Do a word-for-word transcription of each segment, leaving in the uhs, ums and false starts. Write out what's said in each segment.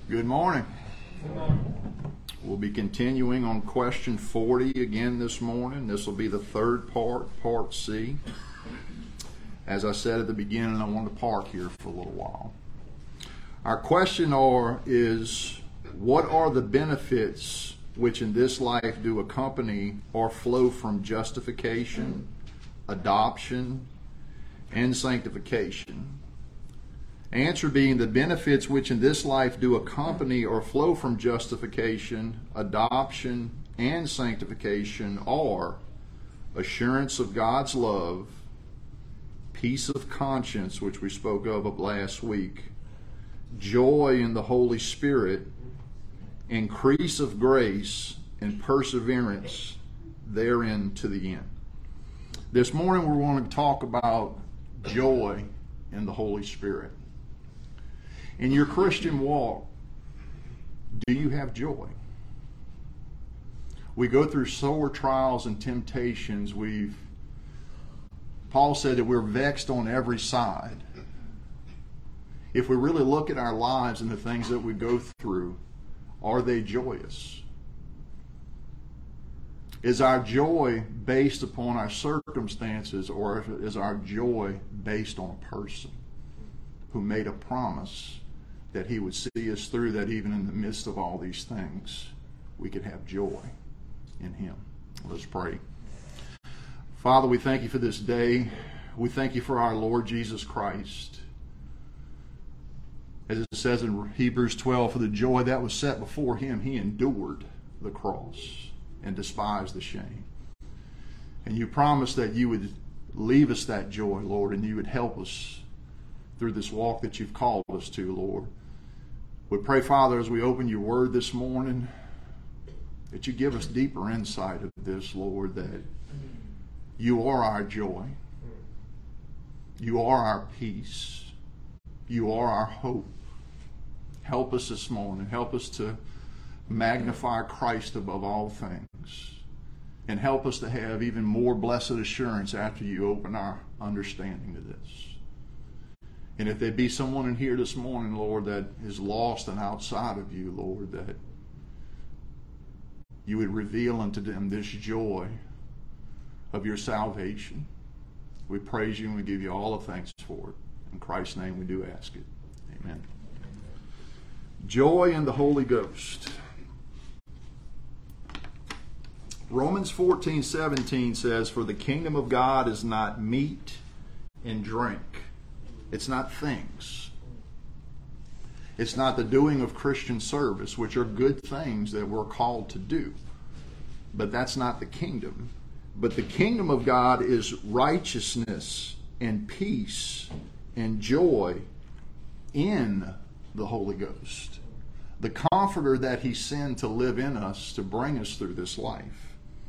Good morning. Good morning. We'll be continuing on question forty again this morning. This will be the third part, part C. As I said at the beginning, I want to park here for a little while. Our question are, is, what are the benefits which in this life do accompany or flow from justification, adoption, and sanctification? Answer being, the benefits which in this life do accompany or flow from justification, adoption, and sanctification are assurance of God's love, peace of conscience, which we spoke of last week, joy in the Holy Spirit, increase of grace, and perseverance therein to the end. This morning we're going to talk about joy in the Holy Spirit. In your Christian walk, do you have joy? We go through sore trials and temptations. We've Paul said that we're vexed on every side. If we really look at our lives and the things that we go through, are they joyous? Is our joy based upon our circumstances, or is our joy based on a person who made a promise that he would see us through, that even in the midst of all these things, we could have joy in him? Let's pray. Father, we thank you for this day. We thank you for our Lord Jesus Christ. As it says in Hebrews twelve, for the joy that was set before him, he endured the cross and despised the shame. And you promised that you would leave us that joy, Lord, and you would help us through this walk that you've called us to, Lord. We pray, Father, as we open your word this morning, that you give us deeper insight of this, Lord, that you are our joy. You are our peace. You are our hope. Help us this morning. Help us to magnify Christ above all things. And help us to have even more blessed assurance after you open our understanding to this. And if there be someone in here this morning, Lord, that is lost and outside of you, Lord, that you would reveal unto them this joy of your salvation. We praise you and we give you all the thanks for it. In Christ's name we do ask it. Amen. Joy in the Holy Ghost. Romans fourteen seventeen says, for the kingdom of God is not meat and drink. It's not things. It's not the doing of Christian service, which are good things that we're called to do. But that's not the kingdom. But the kingdom of God is righteousness and peace and joy in the Holy Ghost. The Comforter that he sent to live in us to bring us through this life.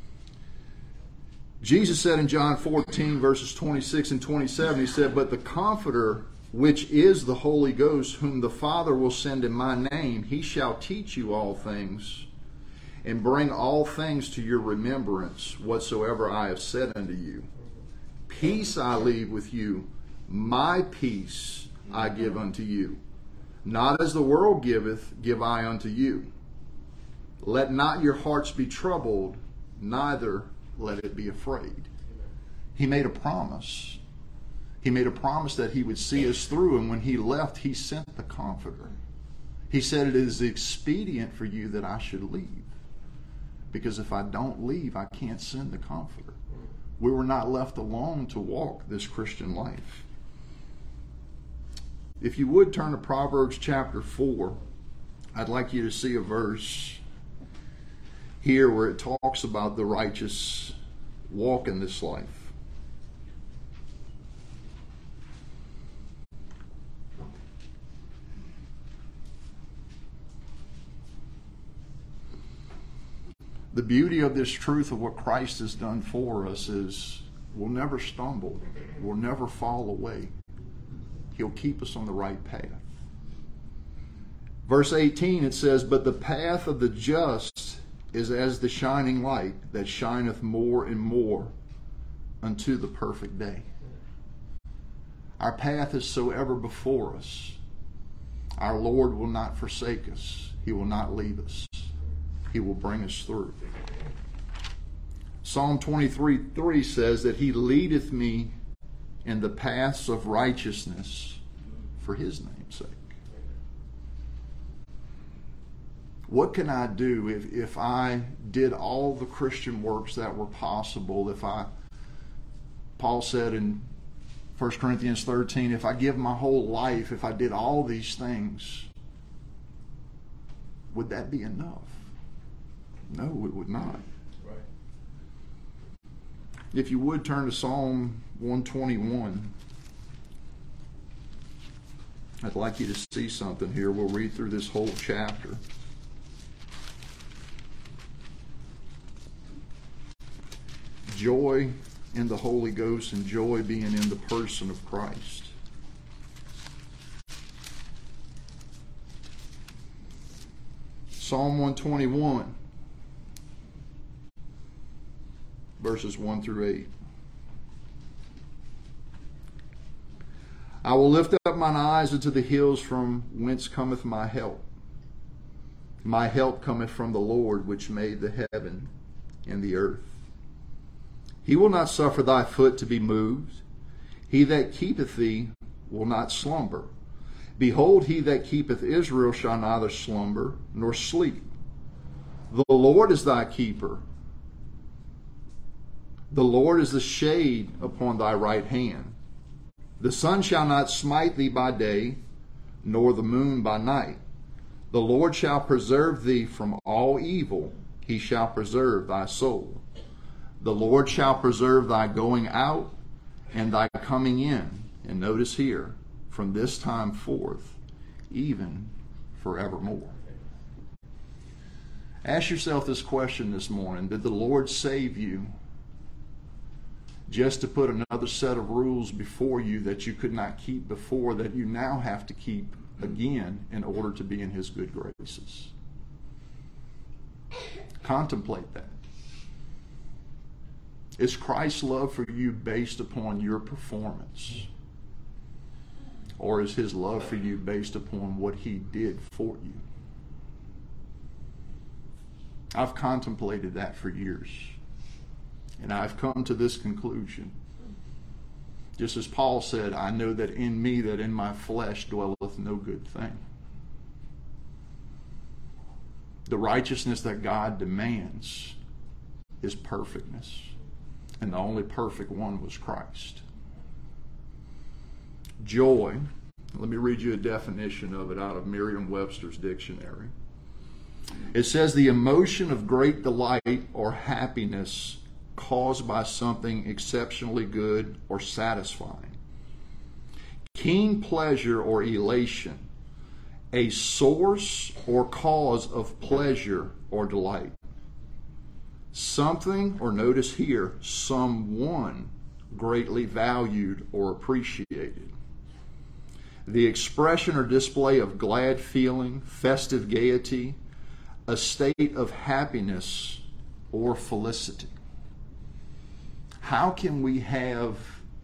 Jesus said in John fourteen, verses twenty-six and twenty-seven, he said, but the Comforter, which is the Holy Ghost, whom the Father will send in my name, he shall teach you all things, and bring all things to your remembrance, whatsoever I have said unto you. Peace I leave with you, my peace I give unto you. Not as the world giveth, give I unto you. Let not your hearts be troubled, neither let it be afraid. He made a promise. He made a promise that he would see us through, and when he left, he sent the Comforter. He said, it is expedient for you that I should leave, because if I don't leave, I can't send the Comforter. We were not left alone to walk this Christian life. If you would turn to Proverbs chapter four, I'd like you to see a verse here where it talks about the righteous walk in this life. The beauty of this truth of what Christ has done for us is we'll never stumble. We'll never fall away. He'll keep us on the right path. Verse eighteen, it says, but the path of the just is as the shining light that shineth more and more unto the perfect day. Our path is so ever before us. Our Lord will not forsake us. He will not leave us. He will bring us through. Psalm twenty-three three says that He leadeth me in the paths of righteousness for His name's sake. What can I do if, if I did all the Christian works that were possible? If I, Paul said in First Corinthians thirteen, if I give my whole life, if I did all these things, would that be enough? No, it would not. Right. If you would turn to Psalm one twenty-one. I'd like you to see something here. We'll read through this whole chapter. Joy in the Holy Ghost and joy being in the person of Christ. Psalm one twenty-one, verses one through eight. I will lift up mine eyes unto the hills, from whence cometh my help. My help cometh from the Lord, which made the heaven and the earth. He will not suffer thy foot to be moved. He that keepeth thee will not slumber. Behold, he that keepeth Israel shall neither slumber nor sleep. The Lord is thy keeper. The Lord is the shade upon thy right hand. The sun shall not smite thee by day, nor the moon by night. The Lord shall preserve thee from all evil. He shall preserve thy soul. The Lord shall preserve thy going out and thy coming in. And notice here, from this time forth, even forevermore. Ask yourself this question this morning. Did the Lord save you just to put another set of rules before you that you could not keep before, that you now have to keep again in order to be in His good graces? Contemplate that. Is Christ's love for you based upon your performance? Or is His love for you based upon what He did for you? I've contemplated that for years. And I've come to this conclusion. Just as Paul said, I know that in me, that in my flesh dwelleth no good thing. The righteousness that God demands is perfectness. And the only perfect one was Christ. Joy, let me read you a definition of it out of Merriam-Webster's dictionary. It says, the emotion of great delight or happiness caused by something exceptionally good or satisfying. Keen pleasure or elation, a source or cause of pleasure or delight. Something, or notice here, someone greatly valued or appreciated. The expression or display of glad feeling, festive gaiety, a state of happiness or felicity. How can we have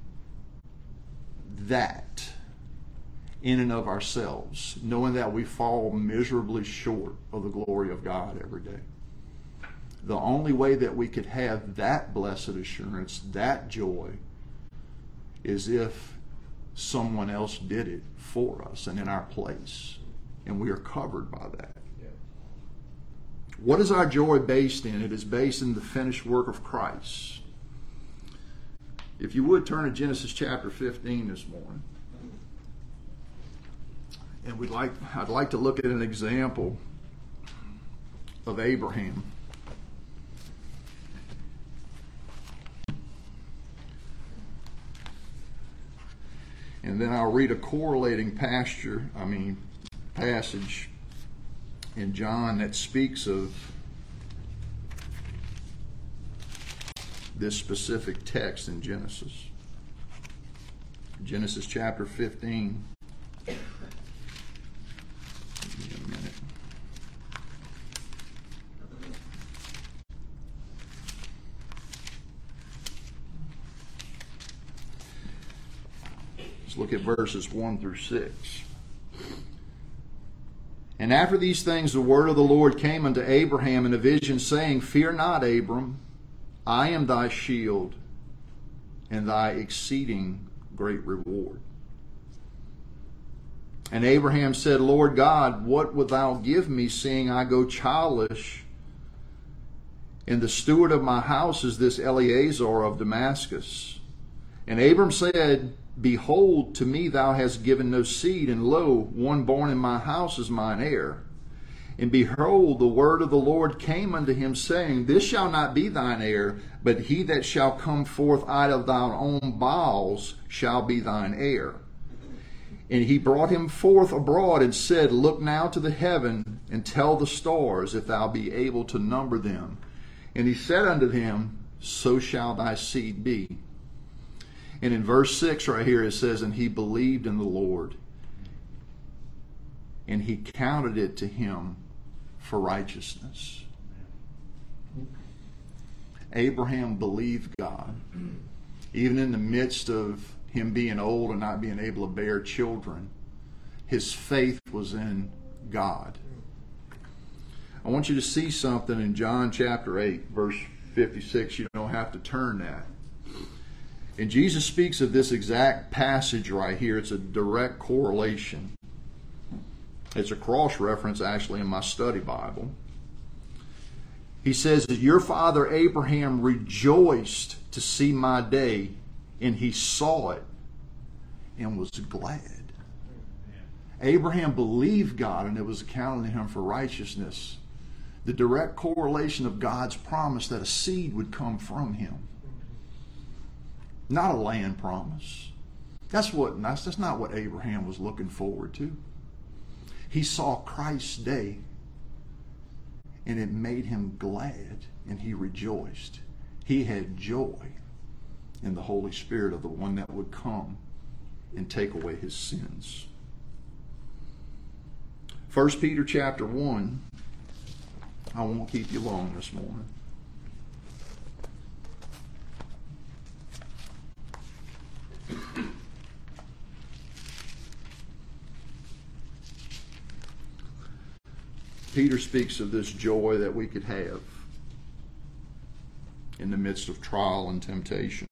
that in and of ourselves, knowing that we fall miserably short of the glory of God every day? The only way that we could have that blessed assurance, that joy, is if someone else did it for us and in our place. And we are covered by that. Yeah. What is our joy based in? It is based in the finished work of Christ. If you would turn to Genesis chapter fifteen this morning. And we'd like I'd like to look at an example of Abraham. And then I'll read a correlating pasture, I mean, passage in John that speaks of this specific text in Genesis. Genesis chapter fifteen. Give me a minute. Let's look at verses one through six. And after these things the word of the Lord came unto Abraham in a vision, saying, Fear not, Abram, I am thy shield and thy exceeding great reward. And Abraham said, Lord God, what wilt thou give me, seeing I go childless? And the steward of my house is this Eleazar of Damascus. And Abram said, Behold, to me thou hast given no seed, and lo, one born in my house is mine heir. And behold, the word of the Lord came unto him, saying, This shall not be thine heir, but he that shall come forth out of thine own bowels shall be thine heir. And he brought him forth abroad, and said, Look now to the heaven, and tell the stars, if thou be able to number them. And he said unto him, So shall thy seed be. And in verse six right here it says, And he believed in the Lord, and he counted it to him for righteousness. Abraham believed God. Even in the midst of him being old and not being able to bear children, his faith was in God. I want you to see something in John chapter eight, verse fifty-six. You don't have to turn that. And Jesus speaks of this exact passage right here. It's a direct correlation. It's a cross-reference actually in my study Bible. He says that your father Abraham rejoiced to see my day, and he saw it and was glad. Abraham believed God, and it was accounted to him for righteousness. The direct correlation of God's promise that a seed would come from him. Not a land promise. That's what that's, that's not what Abraham was looking forward to. He saw Christ's day, and it made him glad, and he rejoiced. He had joy in the Holy Spirit of the one that would come and take away his sins. First Peter chapter one. I won't keep you long this morning. Peter speaks of this joy that we could have in the midst of trial and temptation.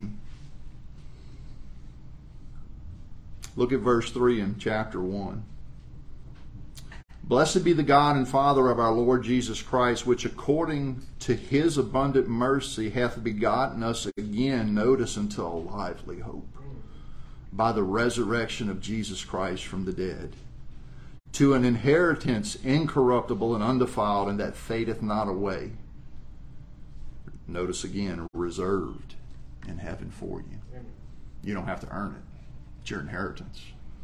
Look at verse three in chapter one. Blessed be the God and Father of our Lord Jesus Christ, which according to his abundant mercy hath begotten us again, notice, unto a lively hope, by the resurrection of Jesus Christ from the dead, to an inheritance incorruptible and undefiled, and that fadeth not away. Notice again, reserved in heaven for you. You don't have to earn it. It's your inheritance.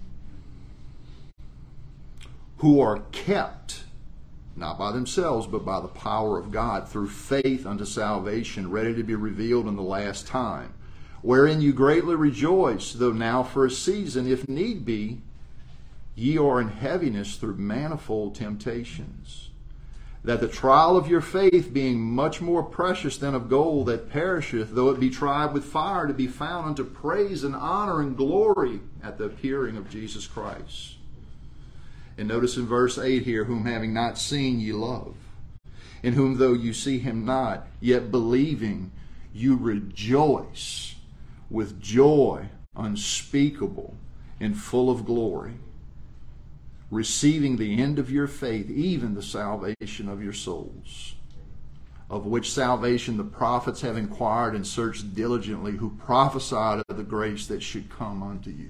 Who are kept, not by themselves, but by the power of God, through faith unto salvation, ready to be revealed in the last time, wherein you greatly rejoice, though now for a season, if need be, ye are in heaviness through manifold temptations, that the trial of your faith, being much more precious than of gold that perisheth, though it be tried with fire, to be found unto praise and honor and glory at the appearing of Jesus Christ. And notice in verse eight here, whom having not seen ye love, in whom though you see him not, yet believing you rejoice with joy unspeakable and full of glory, receiving the end of your faith, even the salvation of your souls, of which salvation the prophets have inquired and searched diligently, who prophesied of the grace that should come unto you.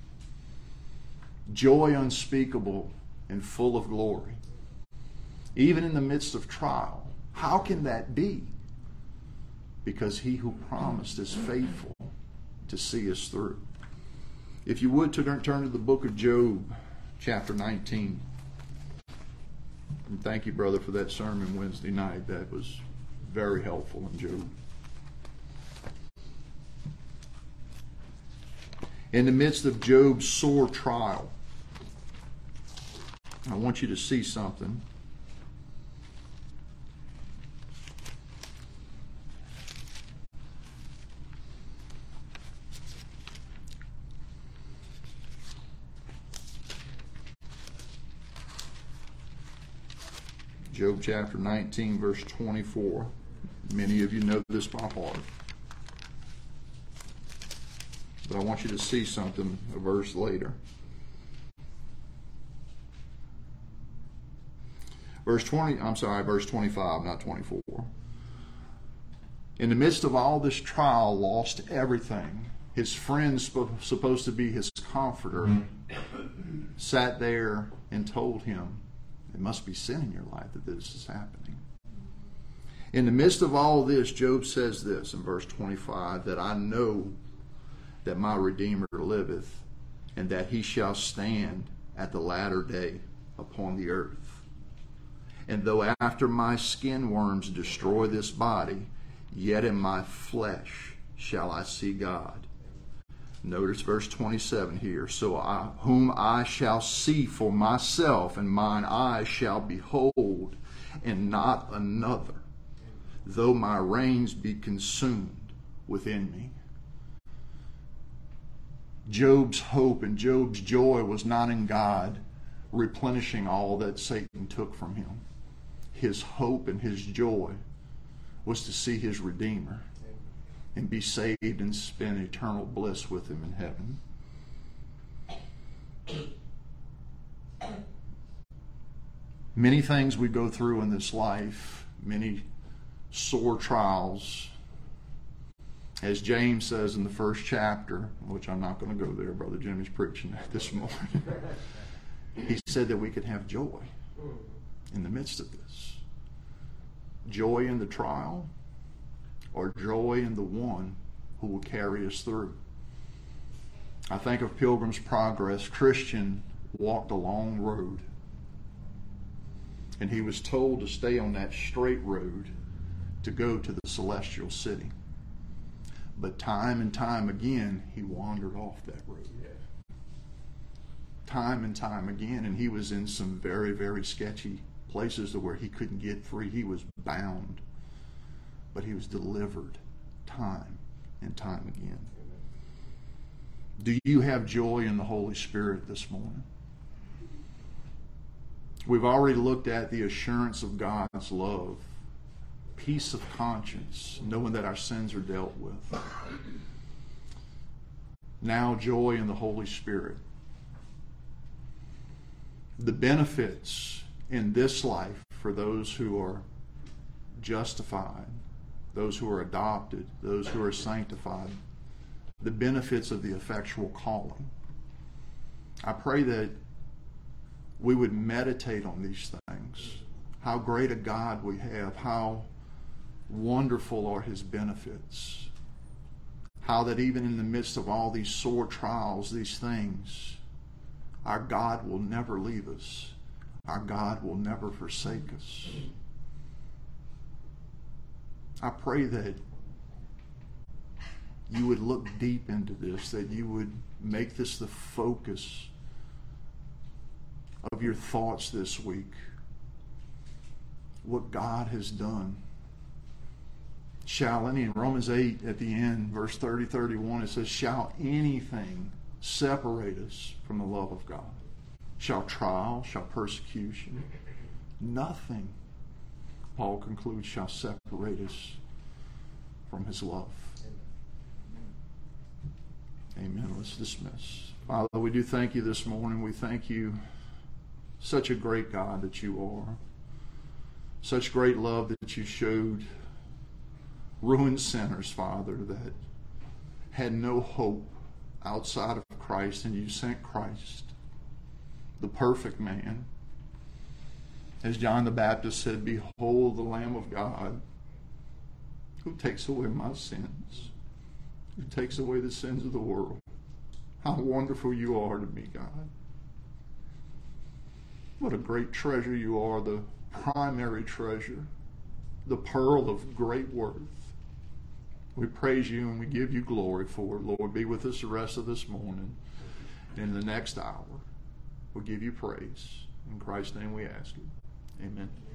Joy unspeakable and full of glory, even in the midst of trial. How can that be? Because he who promised is faithful to see us through. If you would turn to the book of Job, chapter nineteen. And thank you, brother, for that sermon Wednesday night. That was very helpful in Job. In the midst of Job's sore trial, I want you to see something. Job chapter nineteen, verse twenty-four. Many of you know this by heart. But I want you to see something a verse later. Verse twenty, I'm sorry, verse twenty-five, not twenty-four. In the midst of all this trial, lost everything. His friend, supposed to be his comforter, sat there and told him, it must be sin in your life that this is happening. In the midst of all this, Job says this in verse twenty-five, that I know that my Redeemer liveth, and that he shall stand at the latter day upon the earth. And though after my skin worms destroy this body, yet in my flesh shall I see God. Notice verse twenty-seven here. So I, whom I shall see for myself, and mine eyes shall behold, and not another, though my reins be consumed within me. Job's hope and Job's joy was not in God replenishing all that Satan took from him. His hope and his joy was to see his Redeemer and be saved and spend eternal bliss with him in heaven. Many things we go through in this life, many sore trials. As James says in the first chapter, which I'm not going to go there, Brother Jimmy's preaching this morning, he said that we could have joy in the midst of this. Joy in the trial, or joy in the one who will carry us through. I think of Pilgrim's Progress. Christian walked a long road, and he was told to stay on that straight road to go to the celestial city. But time and time again, he wandered off that road. Time and time again, and he was in some very, very sketchy places to where he couldn't get free. He was bound, but he was delivered time and time again. Do you have joy in the Holy Spirit this morning? We've already looked at the assurance of God's love, peace of conscience, knowing that our sins are dealt with. Now, joy in the Holy Spirit. The benefits in this life for those who are justified, those who are adopted, those who are sanctified, the benefits of the effectual calling. I pray that we would meditate on these things. How great a God we have, how wonderful are his benefits. How that even in the midst of all these sore trials, these things, our God will never leave us. Our God will never forsake us. I pray that you would look deep into this, that you would make this the focus of your thoughts this week. What God has done. Shall any, in Romans eight at the end, verse thirty, thirty-one, it says, shall anything separate us from the love of God? Shall trial, shall persecution? Nothing, Paul concludes, shall separate us from his love. Amen. Let's dismiss. Father, we do thank you this morning. We thank you, such a great God that you are. Such great love that you showed ruined sinners, Father, that had no hope outside of Christ, and you sent Christ, the perfect man. As John the Baptist said, behold the Lamb of God who takes away my sins, who takes away the sins of the world. How wonderful you are to me, God. What a great treasure you are, the primary treasure, the pearl of great worth. We praise you and we give you glory for it. Lord, be with us the rest of this morning. And in the next hour, we'll give you praise. In Christ's name we ask it. Amen.